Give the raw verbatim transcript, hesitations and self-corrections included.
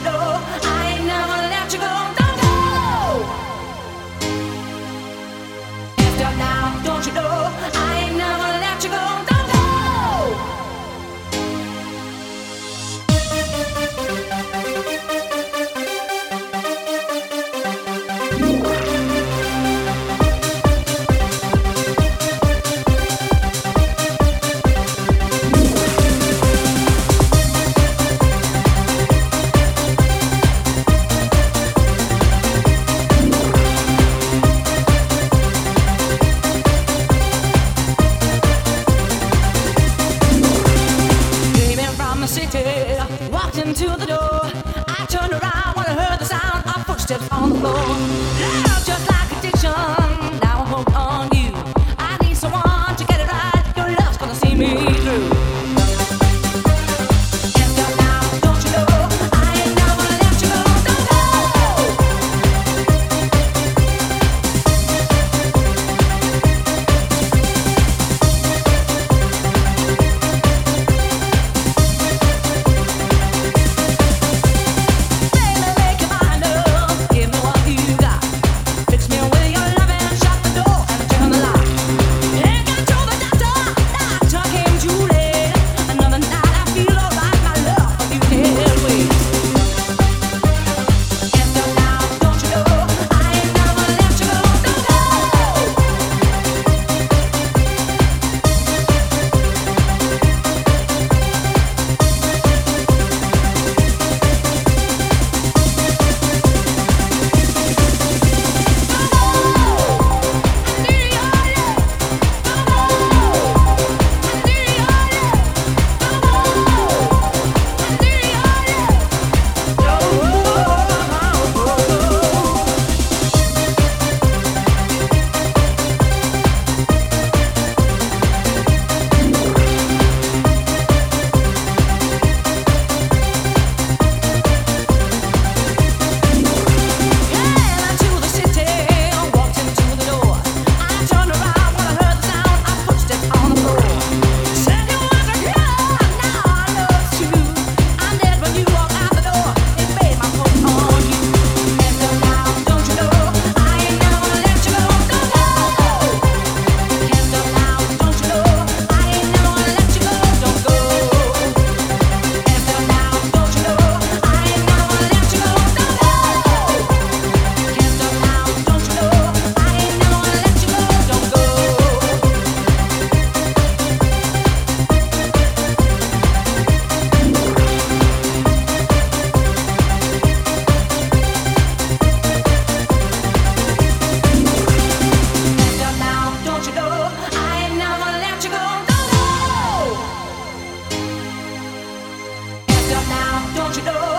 you know I ain't never let you go. Don't go. After now, don't you know I ain't never let you go. Don't go. Into the door, I turned around when I heard the sound of footsteps on the floor. Love just like addiction, now I'm hooked on you. I need someone to get it right. Your love's gonna see me through. Now, don't you know?